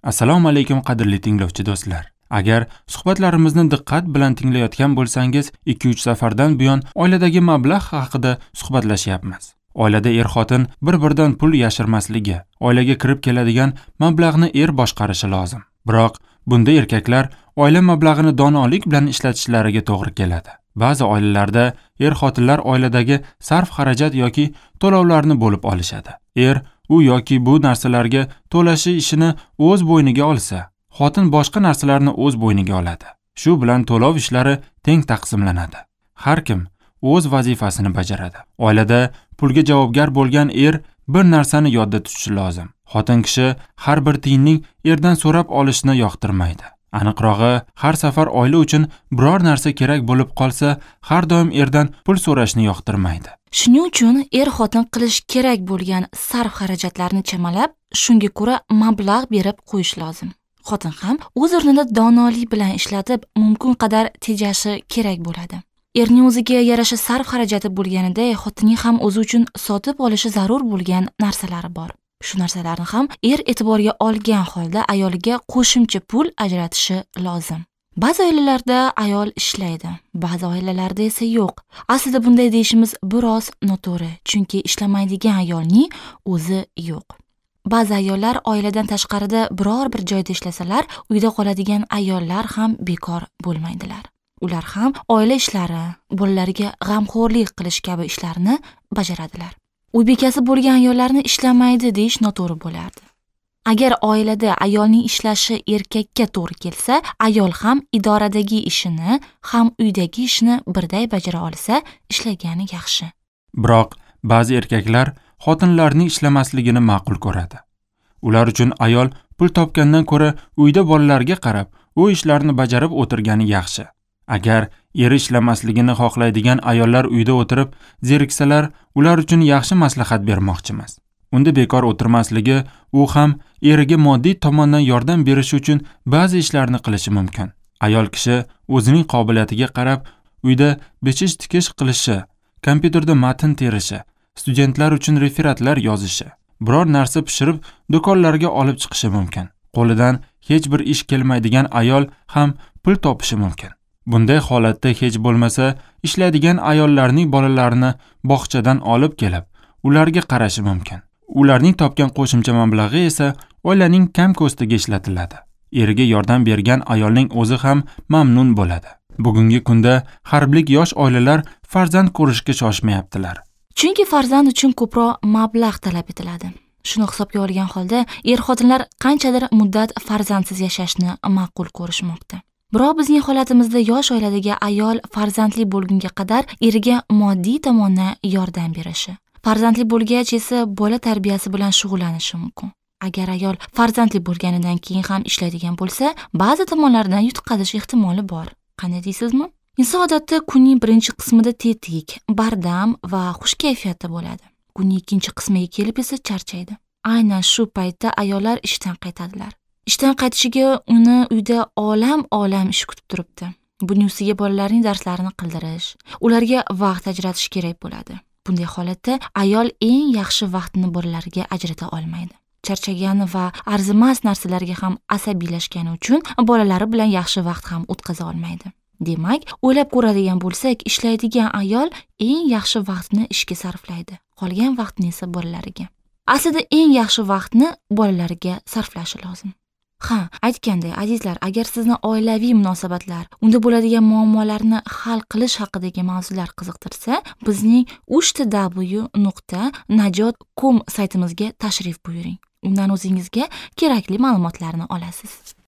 Assalomu alaykum qadrli tinglovchi do'stlar. Agar suhbatlarimizni diqqat bilan tinglayotgan bo'lsangiz, 2-3 safardan buyon oiladagi mablag' haqida suhbatlashyapmiz. Oilada er-xotin bir-biridan pul yashirmasligi, oilaga kirib keladigan mablag'ni er boshqarishi lozim. Biroq bunda erkaklar oila mablag'ini donolik bilan ishlatishlariga to'g'ri keladi. Ba'zi oilalarda er-xotinlar oiladagi sarf-xarajat yoki to'lovlarni bo'lib olishadi. Er u yoki bu narsalarga to'lashi ishini o'z bo'yniga olsa, xotin boshqa narsalarni o'z bo'yniga oladi. Shu bilan to'lov ishlari teng taqsimlanadi. Har kim o'z vazifasini bajaradi. Oilada pulga javobgar bo'lgan er bir narsani yodda tutishi lozim. Xotin kishi har bir tiyinning erdan so'rab olishni yoqtirmaydi. Aniqrog'i, har safar oila uchun biror narsa kerak bo'lib qolsa, har doim erdan pul so'rashni yoqtirmaydi. Shuning uchun er-xotin qilish kerak bo'lgan sarf-xarajatlarni chamalab, shunga ko'ra mablag' berib qo'yish lozim. Xotin ham o'z o'rnida donolik bilan ishlatib, mumkin qadar tejashi kerak bo'ladi. Erning o'ziga yarasha sarf-xarajati bo'lganida, xotinning ham o'zi uchun sotib olishi zarur bo'lgan narsalari bor. Shu narsalarni ham er e'tiborga olgan holda ayoliga qo'shimcha pul ajratishi lozim. Ba'zi oilalarda ayol ishlaydi, ba'zi oilalarda esa yo'q. Aslida bunday deyishimiz biroz noto'g'ri, chunki ishlamaydigan ayolning o'zi yo'q. Ba'zi ayollar oiladan tashqarida biror bir joyda ishlasalar, uyda qoladigan ayollar ham bekor bo'lmaydilar. Ular ham oila ishlari, bolalariga g'amxo'rlik qilish kabi ishlarni bajaradilar. Uy bekasi bo'lgan ayollarni ishlamaydi deyish noto'g'ri bo'lardi. Agar oilada ayolning ishlashi erkakka to'g'ri kelsa, ayol ham idoradagi ishini, ham uydagi ishni birday bajara olsa, ishlagani yaxshi. Biroq ba'zi erkaklar xotinlarning ishlamasligini ma'qul ko'radi. Ular uchun ayol pul topgandan ko'ra uyda bolalarga qarab, u ishlarni bajarib o'tirgani yaxshi. Agar eri ishlamasligini xohlaydigan ayollar uyda o'tirib zeriksalar, ular uchun yaxshi maslahat bermoqchimiz. Unda bekor o'tirmasligi, u ham eriga moddiy tomondan yordam berish uchun ba'zi ishlarni qilishi mumkin. Ayol kishi o'zining qobiliyatiga qarab uyda bichish-tikish qilishi, kompyuterda matn terishi, studentlar uchun referatlar yozishi, biror narsa pishirib do'konlarga olib chiqishi mumkin. Qo'lidan hech bir ish kelmaydigan ayol ham pul topishi mumkin. Bunday holatda hech bo'lmasa ishlaydigan ayollarning bolalarini bog'chadan olib kelib, ularga qarashi mumkin. Ularning topgan qo'shimcha mablag'i esa oilaning kam ko'stiga ishlatiladi. Eriga yordam bergan ayolning o'zi ham mamnun bo'ladi. Bugungi kunda harblik yosh oilalar farzand ko'rishga shoshmayaptilar. Chunki farzand uchun ko'proq mablag' talab etiladi. Shuni hisobga olgan holda er-xotinlar qanchadir muddat farzandsiz yashashni ma'qul ko'rishmoqda. Biroq bizning holatimizda yosh oiladagi ayol farzandli bo'lgunga qadar eriga moddiy tomondan yordam berishi, farzandli bo'lgach esa bola tarbiyasi bilan shug'ullanishi mumkin. Agar ayol farzandli bo'lganidan keyin ham ishlaydigan bo'lsa, ba'zi tomonlardan yutqazish ehtimoli bor. Qanday deysizmi? Inson odatda kunning birinchi qismida tetik, bardam va xush kayfiyatda bo'ladi. Kunning ikkinchi qismiga kelib esa charchaydi. Aynan shu paytda ayollar ishdan qaytadilar. Ishdan qaytishiga uni uyda olam ish kutib turibdi. Buning ustiga bolalarning darslarini qildirish, ularga vaqt ajratish kerak bo'ladi. Bunday holatda ayol eng yaxshi vaqtini bolalariga ajrata olmaydi. Charchagani va arzimas narsalarga ham asabiylashgani uchun bolalari bilan yaxshi vaqt ham o'tkaza olmaydi. Demak, o'ylab ko'radigan bo'lsak, ishlaydigan ayol eng yaxshi vaqtni ishga sarflaydi. Qolgan vaqtni esa bolalariga. Aslida eng yaxshi vaqtni bolalariga sarflashi lozim. Aytganday, azizlar, agar sizni oilaviy munosabatlar, unda bo'ladigan muammolarni hal qilish haqidagi mavzular qiziqtirsa, bizning 3w.najot.com saytimizga tashrif buyuring. Undan o'zingizga kerakli ma'lumotlarni olasiz.